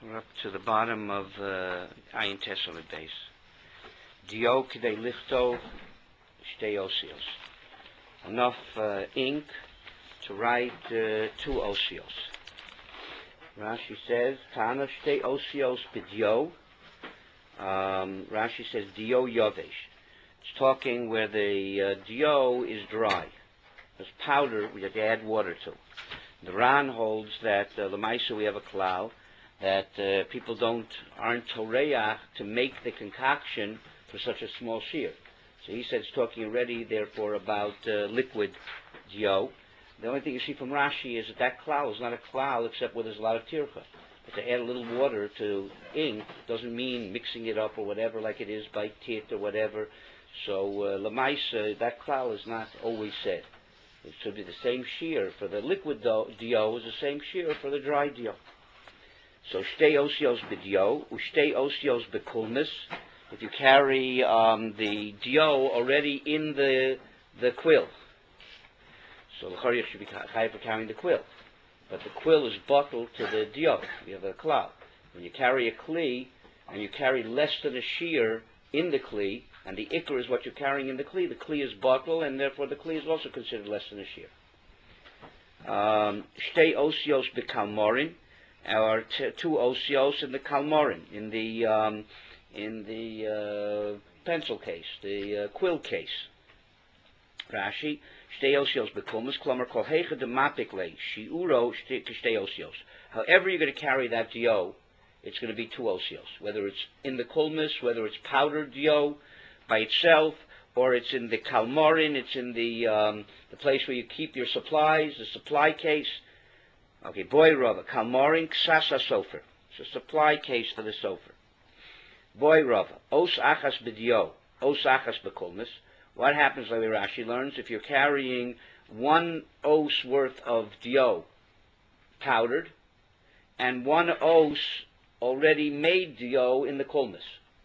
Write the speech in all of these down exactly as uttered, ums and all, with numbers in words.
We're up to the bottom of uh, Ayin Tesalit base. Dio kidei lichto shtei osios. Enough uh, ink to write uh, two osios. Rashi says, Tana shtei osios b'dio. Um, Rashi says, Dio yovesh. It's talking where the uh, dio is dry. There's powder we have to add water to. The Ran holds that uh, Lamaisa we have a klal that uh, people don't aren't toreach to make the concoction for such a small shear. So he said it's talking already therefore about uh, liquid dio. The only thing you see from Rashi is that that klal is not a klal except where there's a lot of tircha. But to add a little water to ink doesn't mean mixing it up or whatever like it is by tit or whatever. So uh, Lamaisa, that klal is not always said. It should be the same shear for the liquid dio is the same shear for the dry dio. So shtei osios b'dio, ushtei osios b'kulmis. If you carry um, the dio already in the the quill, so the chorich should be chayav for carrying the quill, but the quill is bottled to the dio. You have a klal. When you carry a kli and you carry less than a shear in the kli, and the ikr is what you're carrying in the kli, the kli is bottled, and therefore the kli is also considered less than a shear. Shtei osios b'kalmorin. Or t- two osios in the kalmorin, in the um, in the uh, pencil case, the uh, quill case. Rashi, shtei osios bekulmas, klomer kol heicha de mapikle, shiuro shtei osios. However you're going to carry that dio, it's going to be two osios. Whether it's in the kulmis, whether it's powdered dio by itself, or it's in the kalmorin, it's in the um, the place where you keep your supplies, the supply case. Okay, boy rava, kalmorin ksasa sofer. It's a supply case for the sofer. Boy rava, os achas b'dio, os achas b'kulmis. What happens, like Rashi learns, if you're carrying one os worth of dio powdered, and one os already made dio in the kulmis?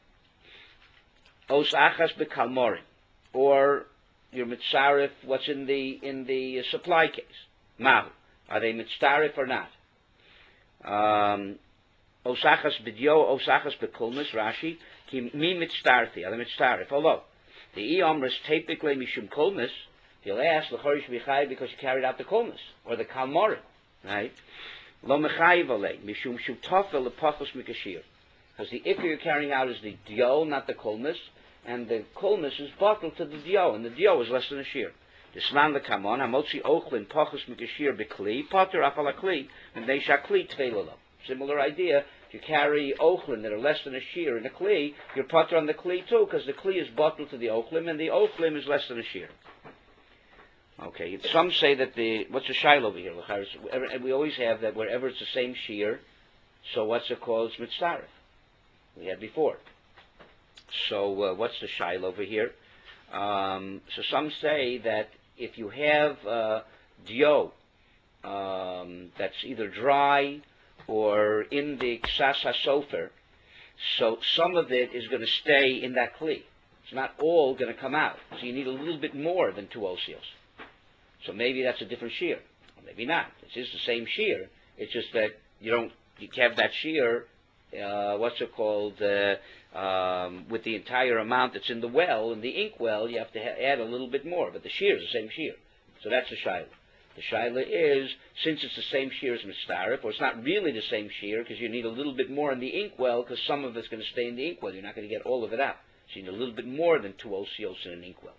Os achas b'kalmorin. Or your mitzaref, what's in the in the supply case? Mahu. Are they mitzaref or not? Um, osachas b'dio, osachas b'kulmis, Rashi, ki mi mitzarfi, are they mitzaref? Although, the iyomras typically mishum kulmis, he'll ask, l'chorish b'chai, because you carried out the kulmis, or the kalmorin, right? Lo mechayiv alei, mishum shutafel lepachos mikashir. Because the ikr you're carrying out is the dio, not the kulmis, and the kulmis is bottled to the dio, and the dio is less than a shear. Islam the kamon hamotzi ochlin pachus mikashir bekli potter afal kli and they shakli tveilolo. Similar idea. If you carry ochlin that are less than a shear in a kli, you're potter on the kli too, because the kli is bottled to the ochlim, and the ochlim is less than a shear. Okay. Some say that the what's the shail over here? We always have that wherever it's the same shear. So what's it called? It's mitzaref. We had before. So uh, what's the shail over here? Um, so some say that if you have uh, dio um, that's either dry or in the ksas hasofer, so some of it is going to stay in that kli. It's not all going to come out. So you need a little bit more than two osios. So maybe that's a different shear. Or maybe not. It's just the same shear. It's just that you don't you have that shear. Uh, what's it called? Uh, um, with the entire amount that's in the well, in the ink well, you have to ha- add a little bit more. But the shear is the same shear. So that's the shaila. The shaila is, since it's the same shear as mitzaref, or it's not really the same shear, because you need a little bit more in the ink well, because some of it's going to stay in the ink well. You're not going to get all of it out. So you need a little bit more than two osios in an ink well.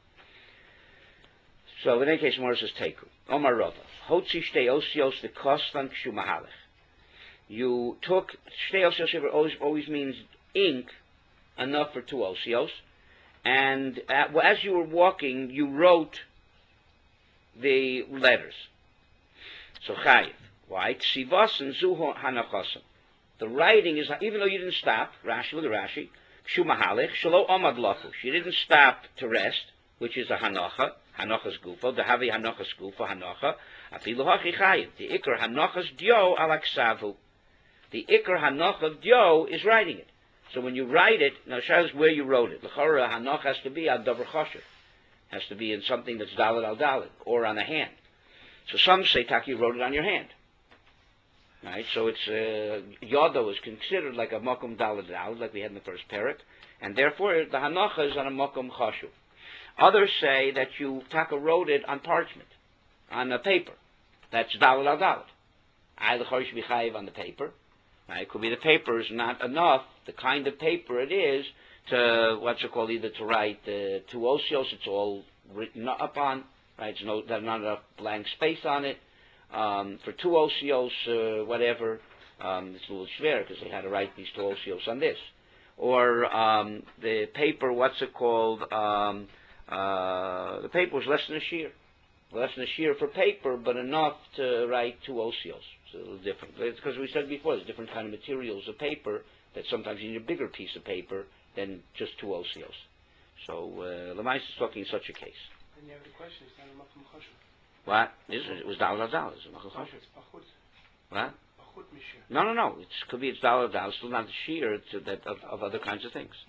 So in any case, Morris says teku. Omar Rava. Hotzi shtei osios the kostan kshu mahalech. You took, shtei osios always, always means ink, enough for two osios, and uh, well, as you were walking, you wrote the letters. So chayiv. Why? Ksivasen zuho hanachosim. The writing is, even though you didn't stop, Rashi, look at Rashi, kshu mahalech, shelo omad lafu. She didn't stop to rest, which is a hanacha, hanacha's gufo, the havi hanacha's gufo, hanacha, afilu hachi chayiv. The ikr hanacha's dio alaksavu. The ikr hanach of dio is writing it. So when you write it, now shows where you wrote it. L'chora hanach has to be al davar choshev, has to be in something that's daled al daled, or on a hand. So some say Taki wrote it on your hand. Right, so it's uh, Yodo is considered like a Mokum Dalad Dalad, like we had in the first parak, and therefore the Hanacha is on a Mokum Chashuv. Others say that you taka wrote it on parchment, on a paper. That's Dalad al Dalad. I the Chorish B'chayiv on the paper. Right, it could be the paper is not enough, the kind of paper it is, to, what's it called, either to write uh, two osios, it's all written up on, right, there's, no, there's not enough blank space on it. Um, for two osios, uh, whatever, um, it's a little schwer because they had to write these two osios on this. Or um, the paper, what's it called, um, uh, the paper was less than a shear. Less than a shear for paper, but enough to write two osios. It's a little different. It's because we said before, there's different kind of materials of paper that sometimes you need a bigger piece of paper than just two osios. So, uh, Lamais is talking in such a case. And you have the question, it's not a Makom Choshev. What? It was Dalad Dalad. What? No, no, no. It could be it's Dalad Dalad. Still not the shear to that of, of other kinds of things.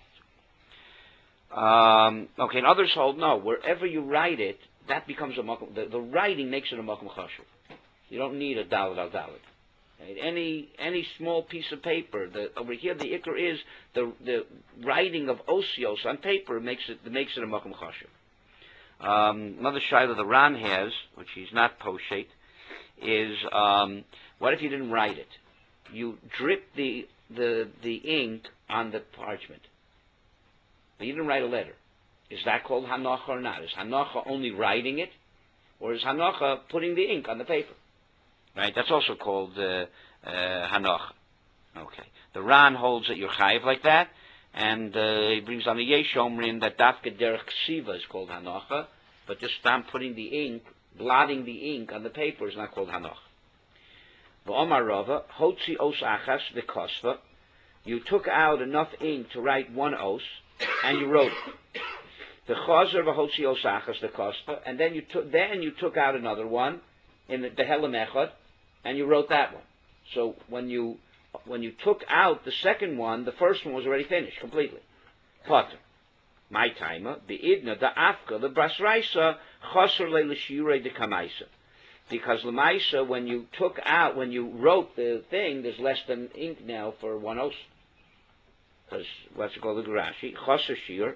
Um, okay, and others hold no. Wherever you write it, that becomes a makom. The, the writing makes it a makom chashuv. You don't need a Dalad al Dalad. Right? Any any small piece of paper. The, over here, the ikar is the the writing of osios on paper makes it makes it a makom chashuv. Um, another shaila the Ran has, which he's not poshet, is um, what if you didn't write it? You drip the the the ink on the parchment, but you didn't write a letter. Is that called hanacha or not? Is hanacha only writing it, or is hanacha putting the ink on the paper? Right. That's also called uh, uh, hanacha. Okay. The Ran holds that you're chayiv like that. And uh, he brings on the Yesh Omrim that Dafka Derech Ksiva is called Hanacha, but just stamp putting the ink, blotting the ink on the paper is not called Hanacha. V'Omar Rava, Hotzi Os Achas V'Kosva, you took out enough ink to write one os, and you wrote it. The Chazer V'Hotzi Os Achas V'Kosva, and then you took then you took out another one in the Behelam Echad, and you wrote that one. So when you When you took out the second one, the first one was already finished completely. Potter. My timer, the idna, the afka, the brasraisa, choser le l'shirei de kamaisa. Because lemaisa, when you took out, when you wrote the thing, there's less than ink now for one os. Because what's it called the Garashi? Choser shir,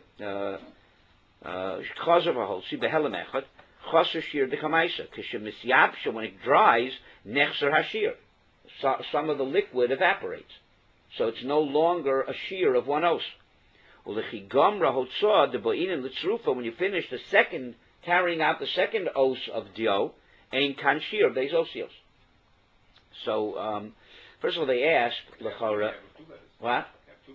choser v'holsi, behelam echad, choser shir de kamaisa. Kishem misyabsha, when it dries, nechser hashir. So, some of the liquid evaporates. So it's no longer a shear of one os. When you finish the second, carrying out the second os of dio, ein kan shear, beis osios. So, um, first of all, they asked, Lechora, what?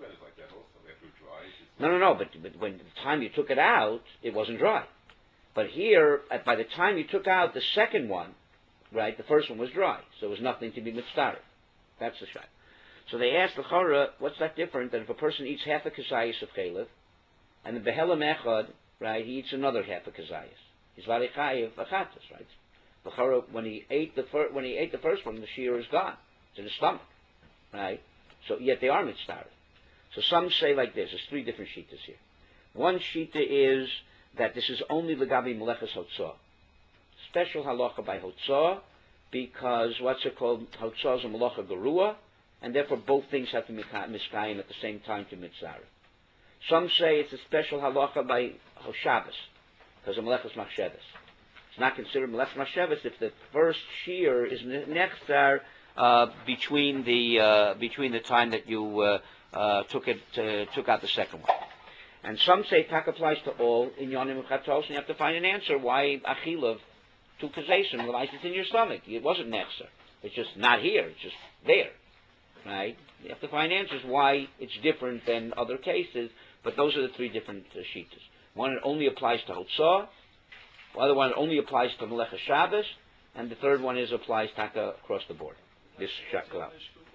No, no, no, but, but when the time you took it out, it wasn't dry. But here, at, by the time you took out the second one, right, the first one was dry, so there was nothing to be mitzvah. That's the shot. So they asked the Chora, what's that different than if a person eats half a kazayas of chaylev, and the behelam echad, right, he eats another half a kazayas. He's varichayev achatas, right? The Chora, when he ate the fir- when he ate the first one, the shear is gone. It's in his stomach, right? So yet they are mitzvah. So some say like this. There's three different shitas here. One shita is that this is only legabi melechas hotzah. Special halacha by hotzah, because what's it called? Hotzah is a malacha garua, and therefore both things have to be miskayim at the same time to mitzvah. Some say it's a special halacha by Hoshabbos, because of melechas machshavas. It's not considered melechas machshavas if the first shear is nechzar uh, between the uh, between the time that you uh, uh, took it uh, took out the second one. And some say tak applies to all in yonim chatos, and you have to find an answer why achilav to kazaysim, the it's in your stomach. It wasn't nechzer. It's just not here. It's just there. Right? You have to find answers why it's different than other cases, but those are the three different uh, shitas. One, it only applies to Hotzah. The other one, it only applies to Melecha Shabbos. And the third one is applies taka across the board. This shakla.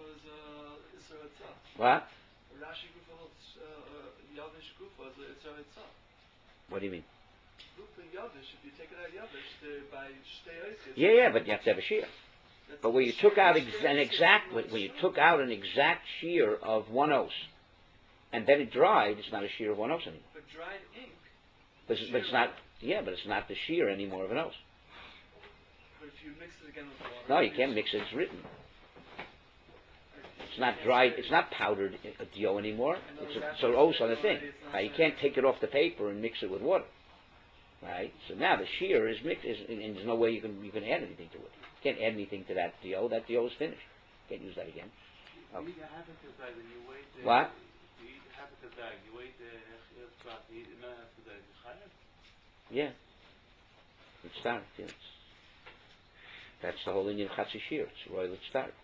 What? What do you mean? If you take it out Yavish, by yeah, yeah, but you have to have a shear. But when you took out ex- an exact, when you took out an exact shear of one os, and then it dried, it's not a shear of one os anymore. But dried ink. But it's, but it's not. Yeah, but it's not the shear anymore of an os. But if you mix it again with water. No, you can't mix it. It's written. It's not dried. It's not powdered dough anymore. It's a, so also the thing. Right? You can't take it off the paper and mix it with water. Right. So now the shear is mixed, is, and there's no way you can you can add anything to it. You can't add anything to that dough. That dough is finished. You can't use that again. Okay. What? Yeah. It's started. Yes. That's the whole Indian Chatzi shear. It's royal. It's started.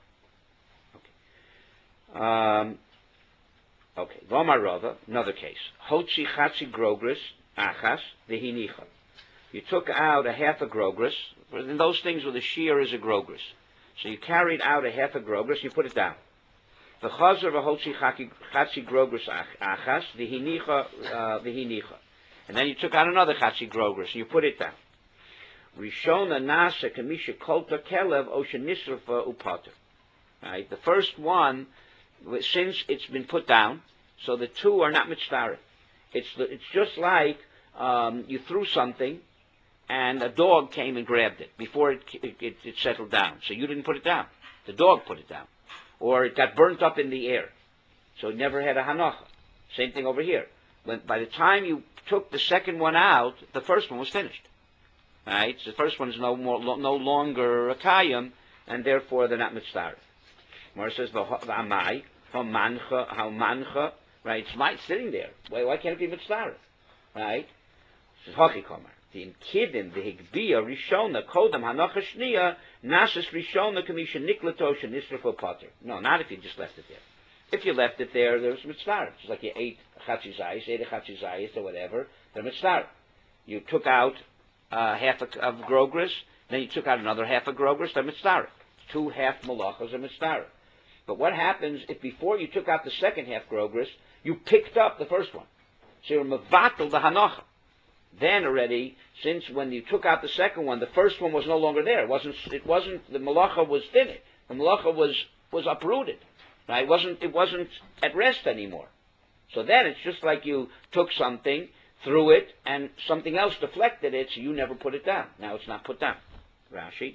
Okay. Um. Okay. V'amar Rava, another case. Hotzi Chatzi Grogris Achas V'hinicha. You took out a half a grogris. In those things where the shear is a grogris. So you carried out a half a grogris, you put it down. The chazer v'hotzi chatzi grogris achas v'hinicha v'hinicha, and then you took out another chatzi grogris and you put it down. Rishona nasa kamisha kolta kelev osha nisrafa upater. Right, the first one, since it's been put down, so the two are not mitzvah. It's the, it's just like um, you threw something, and a dog came and grabbed it before it, it, it settled down. So you didn't put it down. The dog put it down. Or it got burnt up in the air. So it never had a hanacha. Same thing over here. When, by the time you took the second one out, the first one was finished. Right? So the first one is no, more, no longer a kayam, and therefore they're not mitzvah. Mara says, v'amai, ha'mancha, ha'mancha, right? It's my sitting there. Why, why can't it be mitzvah? Right? This is hachi komar. The inkidin, the higbiya, rishona, kodam, hanacha shniya, nasis rishona, kamisha niklato, shenisrafo potter. No, not if you just left it there. If you left it there, there's mitzvah. Just like you ate a chatzi zayis, ate a chatzi zayis, or whatever, they're mitzvah. You took out uh, half a, of grogris, then you took out another half of grogris, they're mitzvah. Two half malachas are mitzvah. But what happens if before you took out the second half grogris, you picked up the first one? So you're mevatel the hanacha. Then already, since when you took out the second one, the first one was no longer there. It wasn't. It wasn't. The malacha was finished. The malacha was was uprooted. Right? It wasn't. It wasn't at rest anymore. So then it's just like you took something, threw it, and something else deflected it. So you never put it down. Now it's not put down. Rashi.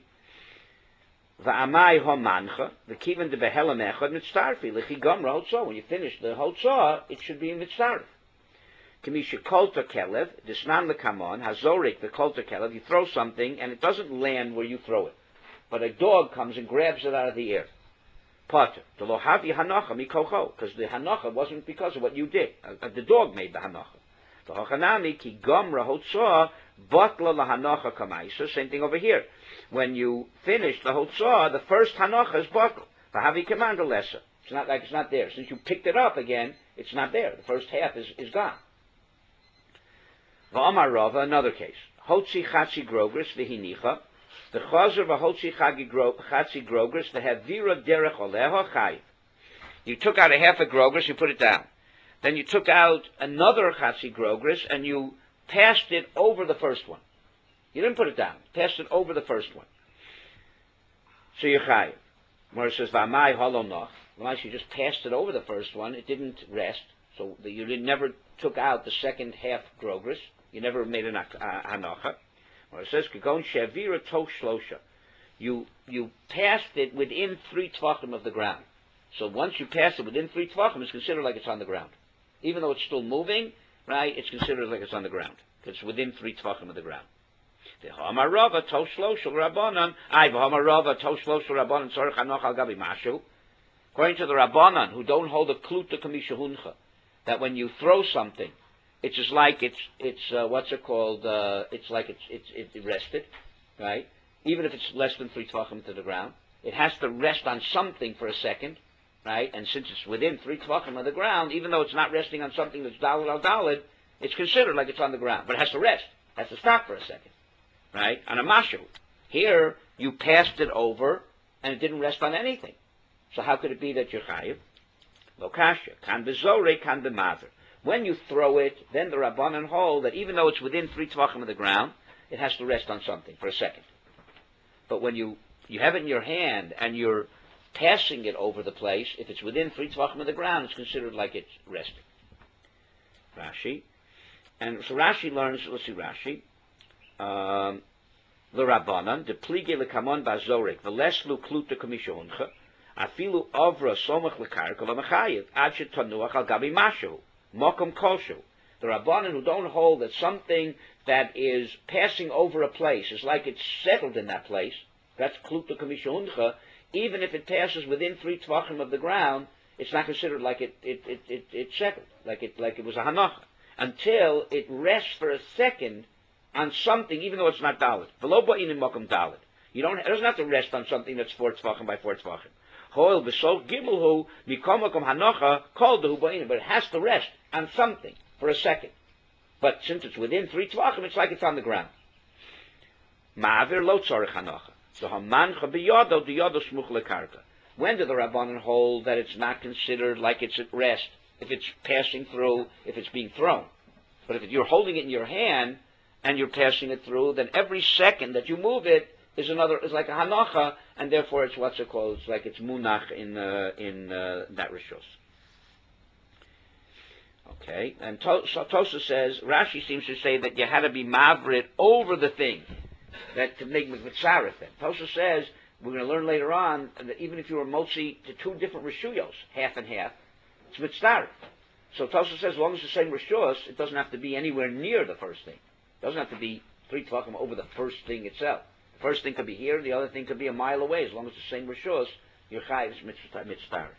Va'amai homancha the kivan de behelam echad mitzarfi lechi gamra hotzah. When you finish the hotzah, it should be mitzarfi. Kamisha kolta kelev, disnan lekamon, hazorik, the kolta kelev, you throw something and it doesn't land where you throw it. But a dog comes and grabs it out of the air. Potter, the lohavi hanacha mikocho, because the hanacha wasn't because of what you did. Uh, the dog made the hanacha. The hochanami ki gomra hotzah, botla lahanacha kamaisa, same thing over here. When you finish the hotzah, the first hanacha is botla. Vahavi commander lesser. It's not like it's not there. Since you picked it up again, it's not there. The first half is, is gone. V'amar Rava, another case. Hotzi chatzi grogris v'hinicha. The chazer v'hotzi chatzi grogris v'havira derech oleha chayiv. You took out a half a grogris, you put it down. Then you took out another chatzi grogris and you passed it over the first one. You didn't put it down. Passed it over the first one. So you're chayiv. Where it says v'amai holo noch. Once you just passed it over the first one, it didn't rest. So the, you did, never took out the second half grogris. You never made an hanacha. Or it says, "Kagon shavira to shlosha." You you passed it within three tvachim of the ground. So once you pass it within three tvachim, it's considered like it's on the ground, even though it's still moving. Right? It's considered like it's on the ground. It's within three tvachim of the ground. The hamarava to shlosha rabbanan. I hamarava to shlosha rabbanan tzarich hanoch al gabi mashu. According to the rabbanan, who don't hold a kluta kamishahuncha, that when you throw something, it's just like it's it's uh, what's it called? Uh, it's like it's it's it rested, right? Even if it's less than three tvachim to the ground, it has to rest on something for a second, right? And since it's within three tvachim of the ground, even though it's not resting on something that's daled al daled, it's considered like it's on the ground, but it has to rest, it has to stop for a second, right? On a mashu, here you passed it over and it didn't rest on anything. So how could it be that you're chayiv? Lokasha kan bezore kan b'maver. When you throw it, then the Rabbanan hold that even though it's within three tvachim of the ground, it has to rest on something for a second. But when you, you have it in your hand and you're passing it over the place, if it's within three tvachim of the ground, it's considered like it's resting. Rashi. And so Rashi learns, let's see Rashi, um, the Rabbanan, the plige lekamon bazorik, the leslu kluta kamishoncha, Afilu avra somach lekarka v'mechayiv ad shetanuach al gabi mashu mokum kolshu. The Rabbanan who don't hold that something that is passing over a place is like it's settled in that place. That's kluta kamishuncha. Even if it passes within three tvachim of the ground, it's not considered like it it it it, it settled, like it like it was a hanacha, until it rests for a second on something, even though it's not dalit. V'lo ba'in mokum dalit. You don't. It doesn't have to rest on something that's four tvachim by four tvachim. Hoil b'sol gimulhu mikomakom hanacha called the ba'in, but it has to rest on something for a second. But since it's within three tvachim, it's like it's on the ground. Ma'avir lo tzorich hanacha. So hamancha b'yodo diyodo smuch lekarka. When do the Rabbanan hold that it's not considered like it's at rest if it's passing through, if it's being thrown? But if you're holding it in your hand and you're passing it through, then every second that you move it is another, is like a hanacha, and therefore it's what's it called? It's like it's munach in uh, in uh, that rishus. Okay, and to- so Tosa says, Rashi seems to say that you had to be mavrit over the thing that to make mitzaref. Then Tosa says we're going to learn later on that even if you were motzi to two different rishuyos, half and half, it's mitzaref. So Tosa says as long as it's the same rishus, it doesn't have to be anywhere near the first thing. It doesn't have to be three tvachim over the first thing itself. The first thing could be here, the other thing could be a mile away. As long as it's the same rishus, your chayiv is mitzaref.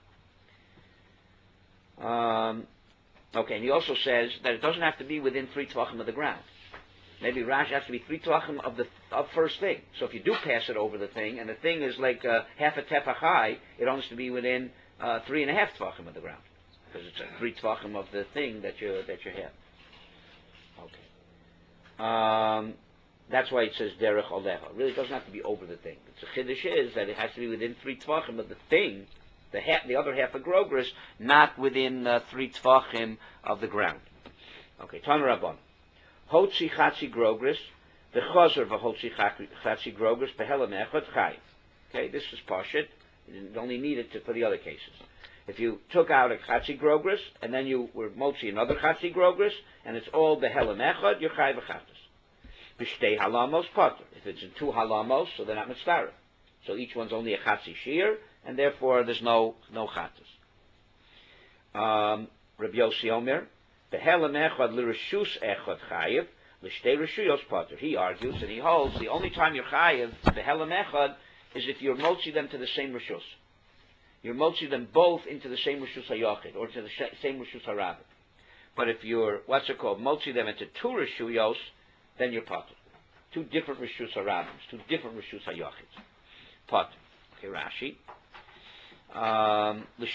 Um. Okay, and he also says that it doesn't have to be within three tvachim of the ground. Maybe Rashi has to be three tvachim of the of first thing. So if you do pass it over the thing, and the thing is like uh, half a tefach high, it has to be within uh, three and a half tvachim of the ground, because it's a three tvachim of the thing that you that you have. Okay, um, that's why it says derech olecha. It really doesn't have to be over the thing. It's a chiddush is that it has to be within three tvachim of the thing. The, half, the other half of grogris, not within uh, three tvachim of the ground. Okay, Tana Rabban. Hotzi chatzi grogris, the chazer v'hotzi chatzi grogris, behelam echad chayiv. Okay, this is pashut. You only need it to, for the other cases. If you took out a chatzi grogris, and then you were motzi another chatzi grogris, and it's all behelam echad, you're chayiv v'chatas. B'shtei halamos potter. If it's in two halamos, so they're not mitzvah. So each one's only a chatzi shir, and therefore there's no no chatas. Um, Rabbi Yossi Omer, behelam echad l'reshus echad chayiv l'shtei reshuyos potter. He argues and he holds the only time you're chayiv behelam echad is if you're motzi them to the same reshus. You're motzi them both into the same reshus hayochid or to the same reshus harabit. But if you're what's it called motzi them into two reshuyos, then you're potter. Two different reshus harabims, two different reshus hayochids. Potter. Okay, Rashi. Um, you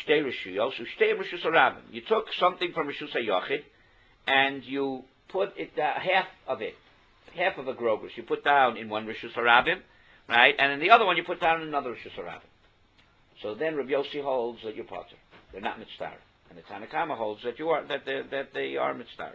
took something from Rishus HaYochid and you put it uh, half of it, half of a grogris, you put down in one Rishus HaRabim, right? And in the other one you put down in another Rishus HaRabim. So then Rabbi Yossi holds that you're potter. They're not mitzvah. And the Tanna Kama holds that you are that they that they are mitzvah.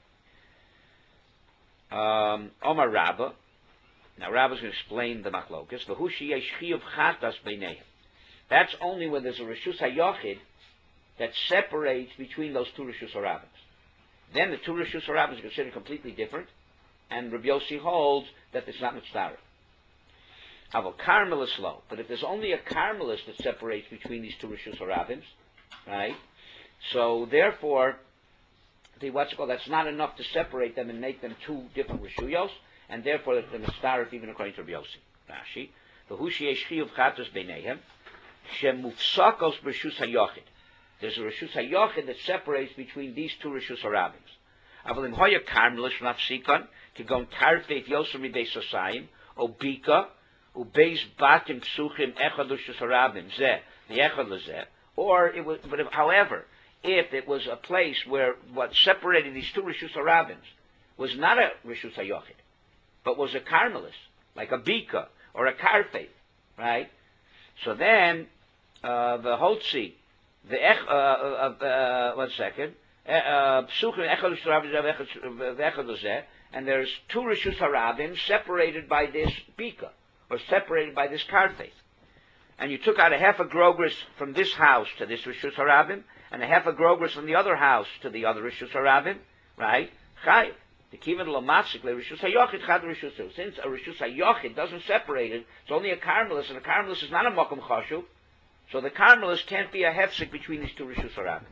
Um, Omar Rabba. Now Rabba's going to explain the machlokas. V'hushi yeshchiyuv chatas beinehem. That's only when there's a Rishus HaYochid that separates between those two Rishus HaRabbins. Then the two Rishus HaRabbins are considered completely different, and Rabbi Yossi holds that it's not mitzvah. Aval Carmel is slow, but if there's only a Carmelist that separates between these two Rishus HaRabbins, right? So therefore, the what's it called? That's not enough to separate them and make them two different Rishuyos, and therefore they're mitzvah even according to Rabbi Yossi. Rashi, v'hushi yeshchiyuv chatos beinehem. Shemufsakos b'Rishus HaYochid. There's a Rishus HaYochid that separates between these two Rishus HaRabim. Avalim hoya karmelish nafsikon to go tarfeit yosem mibeis osayim obika ubeis batim psuchim echad Rishus HaRabim zeh the echad lezeh. Or it was, but if, however, if it was a place where what separated these two Rishus HaRabim was not a Rishus HaYochid, but was a karmelis, like a bika or a karfeit, right? So then, uh, the hotzi, the ech, uh, uh, uh, one second, psuchim echad l'shtarabim and there's two Rishus HaRabim separated by this bika, or separated by this karfeit. And you took out a half a grogris from this house to this Rishus HaRabim, and a half a grogris from the other house to the other Rishus HaRabim, right? Chayiv. The kivan lomatzikle Rishus HaYochid chad Rishus. Since a Rishus HaYochid doesn't separate it, it's only a karmelis, and a karmelis is not a mokum chashuv, So the Carmelis can't be a hefsek between these two Rishus Harabim.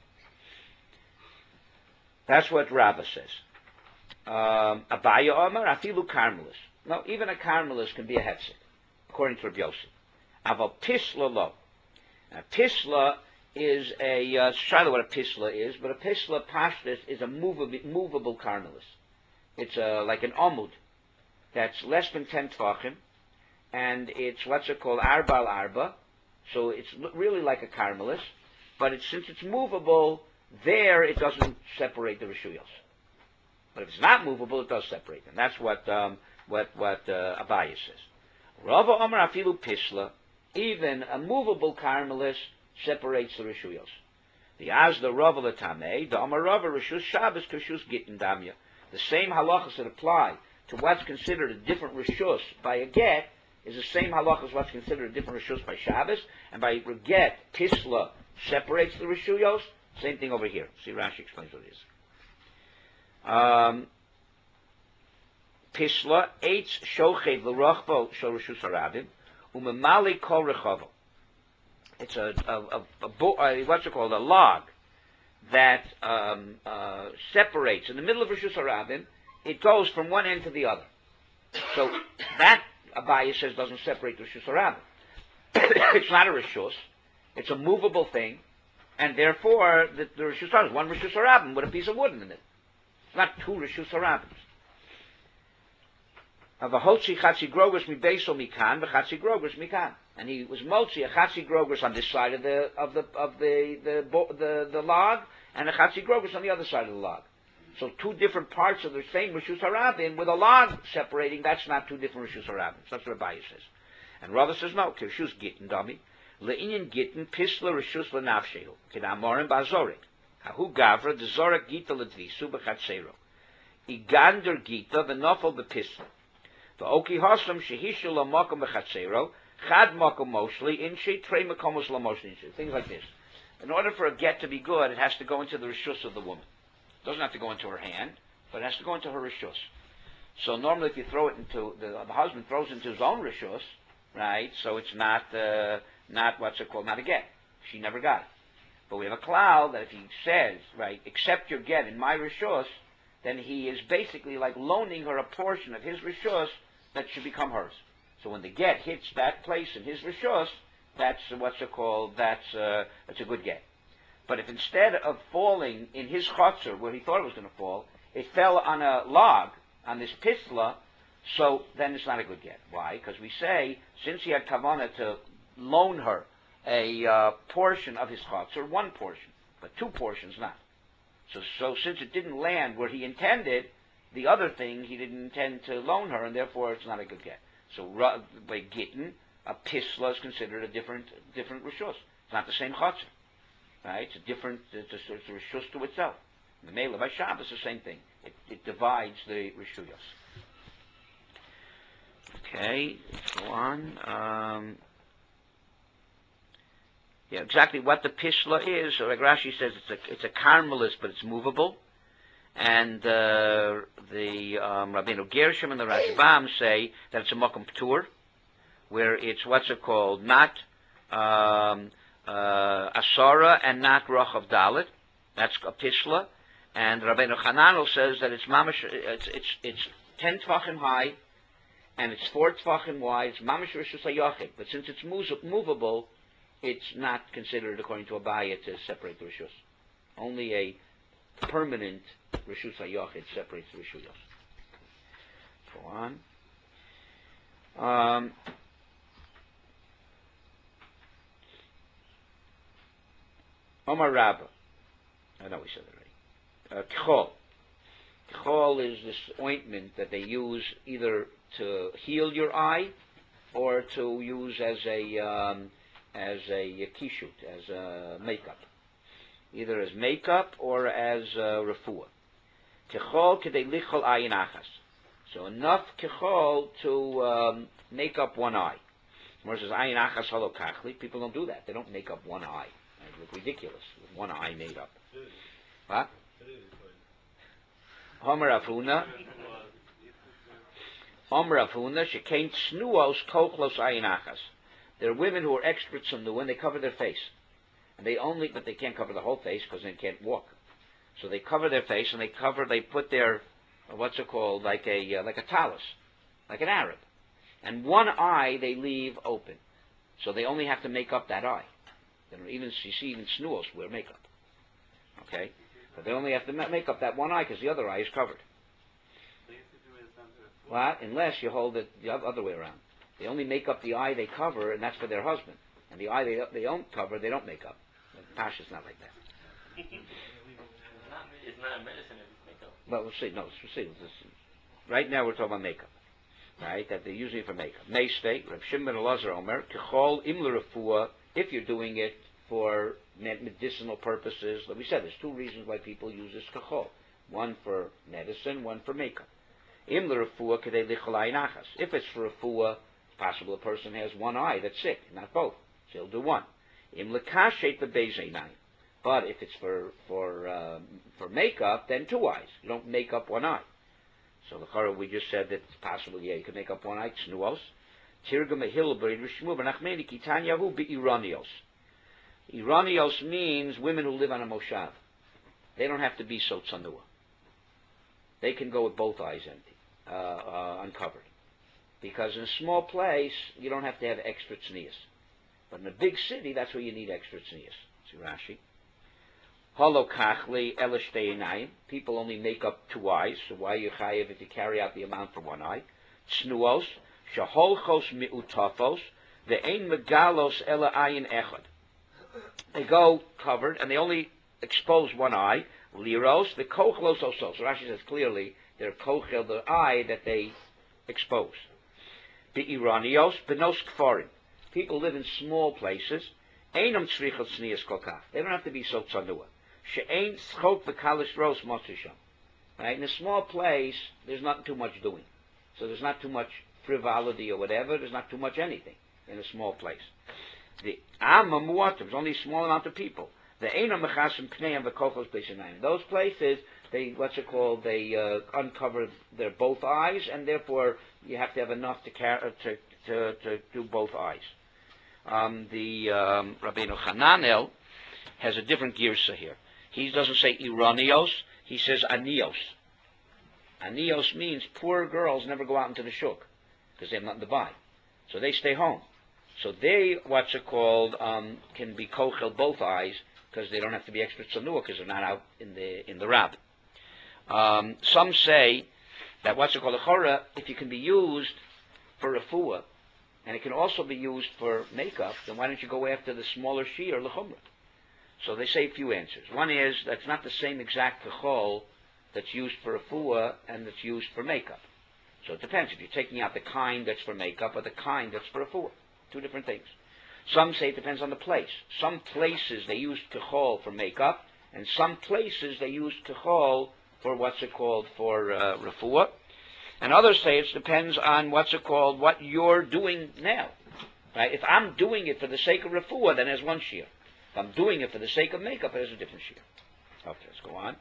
That's what Rabbah says. Um, Abaya Omar, Afilu Carmelis. No, even a Carmelis can be a hefsek, according to Rabbi Yossi. Aval Pisla lo. Now, Pisla is a, uh, try to what a Pisla is, but a Pisla Pashtus is a movable, movable Carmelis. It's a, like an Omud that's less than ten Tvachim, and it's what's it called, Arbal Arba, so it's really like a Carmelis, but it's, since it's movable, there it doesn't separate the Rishuyos. But if it's not movable, it does separate them. That's what um, what what uh, Abaya says. Rava Omar Afilu Pisla, even a movable Carmelis separates the Rishuyos. The Az the Rava Latame, the Omar Rava Rishus Shabbos Kashus Gittin Damya. The same halachas that apply to what's considered a different Rishus by a get is the same halachas what's considered a different Rishus by Shabbos, and by get, Pisla separates the Rishuyos. Same thing over here. See, Rashi explains what it is. Um, Pisla, Eitz Shochev L'Rochbo Shel Rishus Harabim, Umemali Kol Rechavo. It's a, a, a, a, a, what's it called, a log that um, uh, separates. In the middle of Rishus Harabim, it goes from one end to the other. So that, Abaya says, doesn't separate the Rishus Harabim. It's not a Rishus. It's a movable thing. And therefore, the, the Rishus Harabim is one Rishus Harabim with a piece of wood in it. It's not two Rishus Harabims. Avahotzi Chatzi Grogos mi Beiso Mikan, v'Chatzi Grogos Mikan. And he was motzi a Chatzi Grogos on this side of the of the of the the the, the, the log, and a Chatzi Grogos on the other side of the log. So two different parts of the same Rishus Harabim with a log separating. That's not two different Rishus Harabim. That's what Abaya says. And Rava says no. Kirshus Gittin Dami. Le'inyan Gittin Pisla Rishus LeNafshehu Kedamorim Bazorik Hahu Gavra Dezorik Gita Ledvisu Bechatzero Igander Gita V'Nofel Bepisla V'Oki Hoslam Shehishu LaMokom Bechatzero Chad Mokom Moshli Inshi Trei Mokomos LaMoshli Inshi. Things like this. In order for a get to be good, it has to go into the Rishus of the woman. It doesn't have to go into her hand, but it has to go into her Rishus. So normally if you throw it into, the, the husband throws into his own Rishus, right, so it's not, uh, not what's it called, not a get. She never got it. But we have a cloud that if he says, right, accept your get in my Rishus, then he is basically like loaning her a portion of his Rishus that should become hers. So when the get hits that place in his Rishus, that's uh, what's it called, that's, uh, that's a good get. But if instead of falling in his chotzer, where he thought it was going to fall, it fell on a log, on this pisla, so then it's not a good get. Why? Because we say, since he had kavanah to loan her a uh, portion of his chotzer, one portion, but two portions not. So, so since it didn't land where he intended, the other thing he didn't intend to loan her, and therefore it's not a good get. So by gittin, a pisla is considered a different different rishus. It's not the same chotzer. Right? It's a different, it's a, it's a rishus to itself. The Mela by Shabbos is the same thing. It, it divides the rishuyos. Okay, go on. Um, yeah, exactly what the pisla is. So like Rashi says, it's a it's a carmelis, but it's movable. And uh, the um, Rabbeinu Gershom and the Rashbam say that it's a mokum ptur, where it's what's it called, not um, uh, asara and not roch of dalit. That's a pisla. And Rabbeinu Hananel says that it's mamash. It's it's it's ten tvachim high, and it's four tvachim wide. It's mamash rishus hayochid. But since it's movable, it's not considered according to Abaya to separate the rishus. Only a permanent rishus hayochid separates the rishuyos. Go on. Um, Omar Rabba. I know we said it already. Uh, Kchol. Kchol is this ointment that they use either to heal your eye or to use as a um, as a kishut, as a makeup. Either as makeup or as uh, refuah. Kechol kedei lichol ayin achas. So enough kechol to um, make up one eye. Whereas ayin achas halo kachli, people don't do that. They don't make up one eye. It look ridiculous with one eye made up. What? Homer Afuna. Homer Afuna shekain snuos kochlos ayin achas. There are women who are experts on the when they cover their face, and they only, but they can't cover the whole face because they can't walk. So they cover their face and they cover, they put their, what's it called, like a uh, like a talus, like an Arab, and one eye they leave open. So they only have to make up that eye. They don't even you see even snuos wear makeup. Okay, but they only have to make up that one eye because the other eye is covered. Well, unless you hold it the other way around. They only make up the eye they cover, and that's for their husband. And the eye they they don't cover, they don't make up. Pasha's not like that. It's not a medicine if it's makeup. Well, we'll see. No, we'll see. We'll see. Right now we're talking about makeup. Right? That they're using it for makeup. May state, Reb Shimon ben Elazar Omer, Kechol im l'refuah, if you're doing it for medicinal purposes. Like we said, there's two reasons why people use this kechol. One for medicine, one for makeup. Im l'refuah kedei lichol ayin achas. If it's for refuah, it's possible a person has one eye that's sick, not both. So he'll do one. Im lekashet bebeis einayim. But if it's for for um, for makeup, then two eyes. You don't make up one eye. So the Chara, we just said that it's possible. Yeah, you can make up one eye. Tznuos. Tirgum ehil b'rid v'shmu b'nachmeni kitanyahu be'iranios. Iranios means women who live on a moshav. They don't have to be so tzanua. They can go with both eyes empty, uh, uh, uncovered. Because in a small place, you don't have to have extra tznius. But in a big city, that's where you need extra tznius. See Rashi. Holokachli elishteinayim. People only make up two eyes, so why are you chayiv if you carry out the amount for one eye? Tznuos, shaholchos mi'utafos, ve'ein megalos ela ayin echad. They go covered, and they only expose one eye. Liros, the kochlos osos. So Rashi says clearly, they're kochel, the eye that they expose. Be'iranios, benos kfarim. People live in small places. Einam tzrichot tznius kolkach. They don't have to be so tzanua. She'ein schok v'kalish ros motzisham. Right? In a small place, there's not too much doing. So there's not too much frivolity or whatever. There's not too much anything in a small place. The amma muatim, there's only a small amount of people. The einam mechasim pneiam v'kochos beishanayim. Those places, they what's it called? They uh, uncover their both eyes, and therefore you have to have enough to car- to, to to do both eyes. Um, the um, Rabbeinu Hananel has a different girsa here. He doesn't say iranios, he says anios. Anios means poor girls never go out into the shuk because they have nothing to buy, so they stay home. So they, what's it called, um, can be kochel both eyes because they don't have to be extra tzanua because they're not out in the in the rab. Um, some say that what's it called a chora, if it can be used for refuah, and it can also be used for makeup, then why don't you go after the smaller shear, l'chumra? So they say a few answers. One is that's not the same exact kechol that's used for refuah and that's used for makeup. So it depends if you're taking out the kind that's for makeup or the kind that's for refuah. Two different things. Some say it depends on the place. Some places they use kechol for makeup, and some places they use kechol for what's it called, for uh, refuah. And others say it depends on what's it called, what you're doing now. Right? If I'm doing it for the sake of refuah, then there's one shear. If I'm doing it for the sake of makeup, there's a different shear. Okay, let's go on.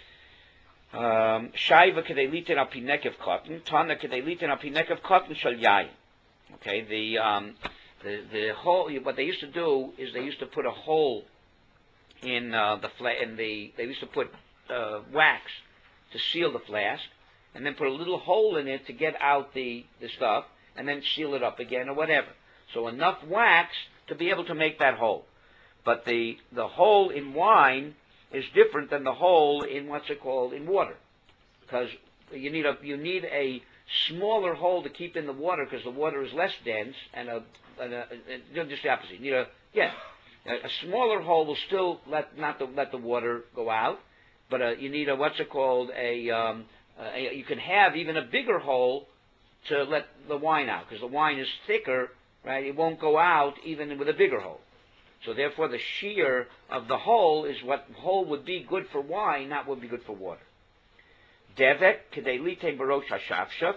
Shaiva kedei litin al pinekev cotton, tana kedei litin al pinekev cotton shal yayin. Okay, the um, the the hole. What they used to do is they used to put a hole in uh, the fla- in the. They used to put uh, wax to seal the flask, and then put a little hole in it to get out the, the stuff, and then seal it up again or whatever. So enough wax to be able to make that hole. But the the hole in wine is different than the hole in what's it called in water, because you need a you need a smaller hole to keep in the water because the water is less dense, and a, and a, a just the opposite. You need a yeah, a, a smaller hole will still let not the, let the water go out, but a, you need a what's it called a, um, a you can have even a bigger hole to let the wine out because the wine is thicker, right? It won't go out even with a bigger hole. So therefore, the shear of the hole is what hole would be good for wine, not would be good for water. Devek kedei lite barosh hashafshaf.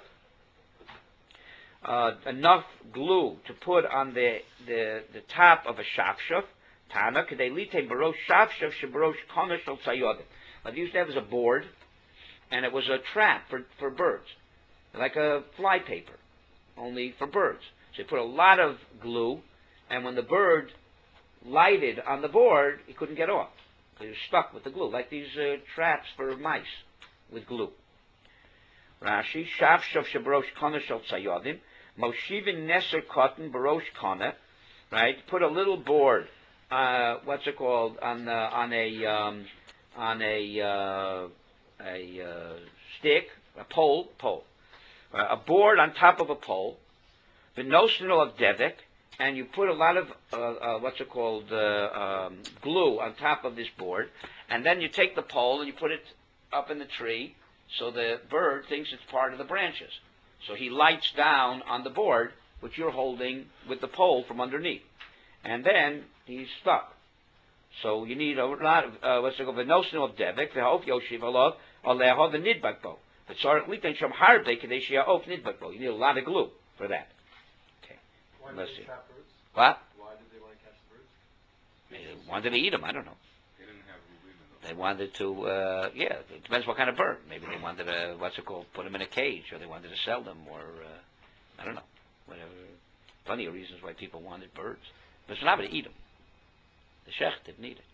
Enough glue to put on the, the, the top of a shafshaf. Tana kedei lite barosh shafshaf shebarosh kana shel tzayodim. What they used to have was a board, and it was a trap for, for birds, like a fly paper, only for birds. So you put a lot of glue, and when the bird lighted on the board, he couldn't get off. He was stuck with the glue, like these uh, traps for mice with glue. Rashi, Shav Shav Shabrosh Kana Shal Tzayodim, Moshivin Neser Cotton Barosh Kana, right? Put a little board, uh, what's it called, on, uh, on a, um, on a, uh, a uh, stick, a pole, pole, uh, a board on top of a pole, the notional of devik, and you put a lot of uh, uh, what's it called uh, um, glue on top of this board, and then you take the pole and you put it up in the tree, so the bird thinks it's part of the branches. So he lights down on the board, which you're holding with the pole from underneath, and then he's stuck. So you need a lot of uh, what's it called the notional of devik, the hof yoshiv alav aleha the nidbakbo. The tzarich litan sham harbe kadeshia of nidbakbo. You need a lot of glue for that. Why did Let's they see. trap birds? What? Why did they want to catch the birds? They wanted to eat them. I don't know. They didn't have Rubina, though. They wanted to, uh, yeah, it depends what kind of bird. Maybe they wanted to, what's it called, put them in a cage, or they wanted to sell them, or, uh, I don't know, whatever. Plenty of reasons why people wanted birds. But it's not going to eat them. The shech didn't eat it.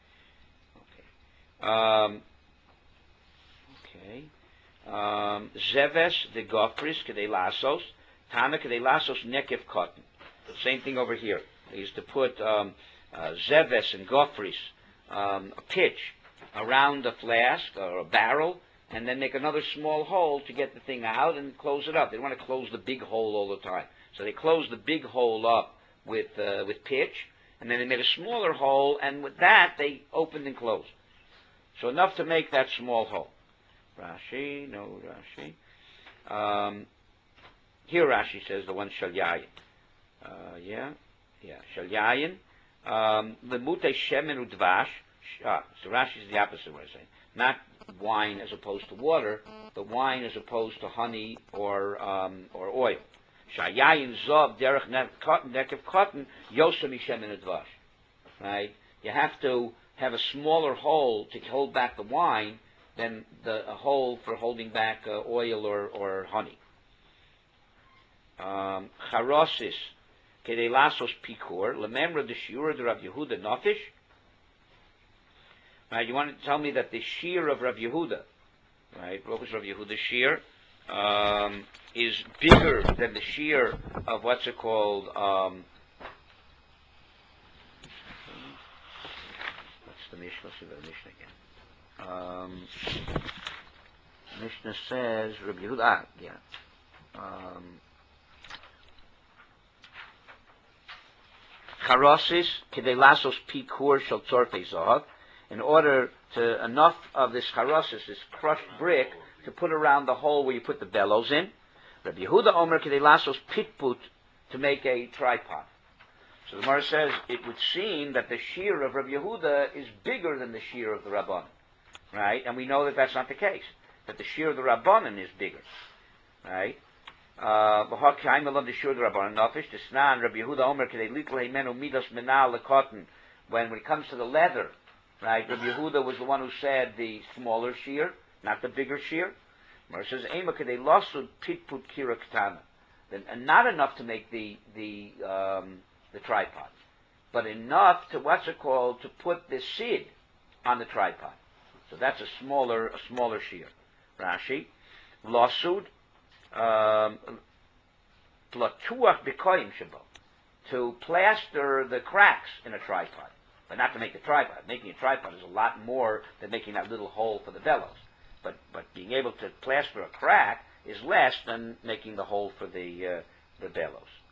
Okay. Um, okay. Um, Zeves, the gofris, kedei lasos, Tana kedei lasos nekev cotton. Same thing over here. They used to put um, uh, zeves and gofris, um, a pitch, around a flask or a barrel, and then make another small hole to get the thing out and close it up. They don't want to close the big hole all the time. So they closed the big hole up with uh, with pitch, and then they made a smaller hole, and with that they opened and closed. So enough to make that small hole. Rashi, no Rashi. Um, here Rashi says the one Shalyayin. Uh, yeah, yeah, Shalyayin. Lemute shemen udvash. Ah, so Rashi is the opposite of what I'm saying. Not wine as opposed to water, but wine as opposed to honey or um, or oil. Shayayin zov derech cotton nekev cotton yosem shemen udvash. Right? You have to have a smaller hole to hold back the wine than the a hole for holding back uh, oil or, or honey. Um, Charosis kedei lasos pikur lememra de shiur de Rav Yehuda nafish. Right, you want to tell me that the shear of Rav Yehuda, right? What was Rav Yehuda's shear? Um, is bigger than the shear of what's it called? Um, what's the Mishnah? Let's see the Mishnah again. Um, Mishnah says Rav Yehuda. Ah, yeah. Um, Charosis kedei lasos pikur shel tzorfei zahav. In order to enough of this charosis, this crushed brick, to put around the hole where you put the bellows in. Rabbi Yehuda Omer kedei lasos pitput, to make a tripod. So the Gemara says it would seem that the shear of Rabbi Yehuda is bigger than the shear of the Rabbanan, right? And we know that that's not the case. That the shear of the Rabbanan is bigger, right? Uh, the shear of the Rabbanan nafish desnan Rabbi Yehuda Omer kedei likla himenu midas menal lekotten. When when it comes to the leather. Right, Rabbi Yehuda was the one who said the smaller shear, not the bigger shear. Mar says, "Ema kedei lasud pitput kira ktana," then and not enough to make the the um, the tripod, but enough to what's it called to put the sid on the tripod. So that's a smaller a smaller shear. Rashi, lasud platuach b'koyim shabo, to plaster the cracks in a tripod. But not to make the tripod. Making a tripod is a lot more than making that little hole for the bellows. But but being able to plaster a crack is less than making the hole for the uh, the bellows.